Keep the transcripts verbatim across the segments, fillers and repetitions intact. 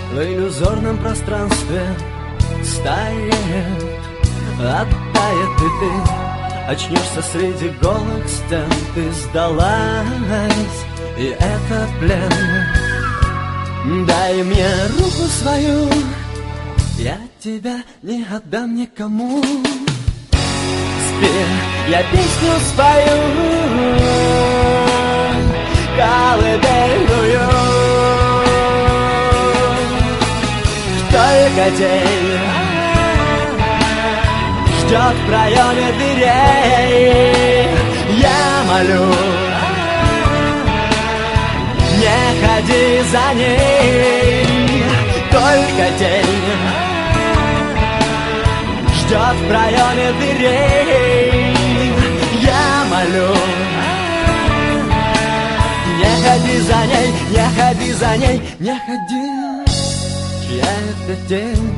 в иллюзорном пространстве стает, оттает, и ты очнешься среди голых стен. Ты сдалась, и это плен. Дай мне руку свою, я тебя не отдам никому. Спи, я песню спою, колыбельную. Только день ждет в проеме дверей. Я молю, не ходи за ней. Только день ждет в проеме дверей. Я молю, не ходи за ней, не ходи за ней, не ходи. Чья это тень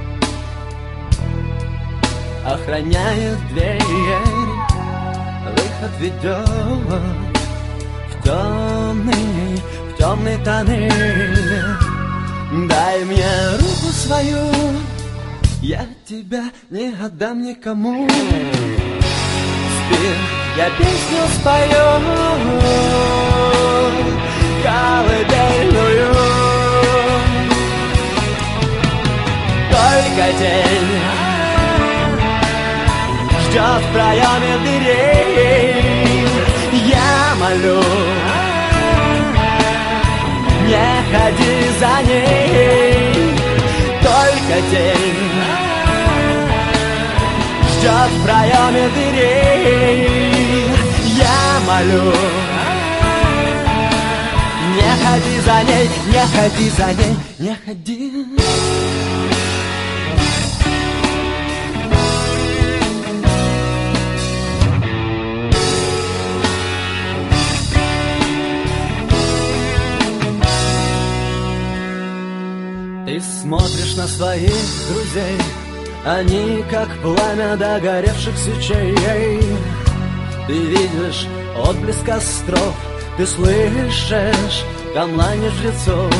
охраняет дверь, выход ведет в темный, в темный тоннель. Дай мне руку свою, я тебя не отдам никому. Спи, я песню спою, колыбельную. Только день ждет в проеме дверей. Я молю, не ходи за ней. Только день ждет в проеме дверей. Я молю, не ходи за ней, не ходи за ней, не ходи. Ты смотришь на своих друзей, они как пламя догоревших свечей. Ты видишь отблеск костров, ты слышишь камланье жрецов.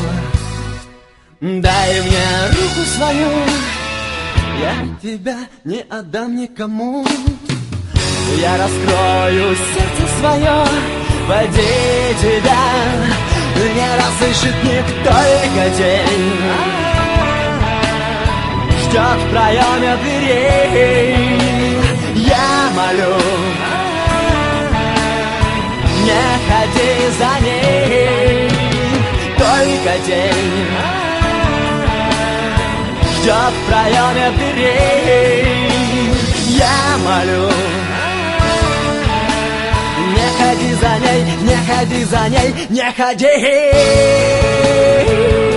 Дай мне руку свою, я тебя не отдам никому. Я раскрою сердце свое, води тебя не расслышит никто. Только день ждет в проеме дверей. Я молю, не ходи за ней. Только день ждет в проеме дверей. Я молю, не ходи за ней, не ходи за ней, не ходи.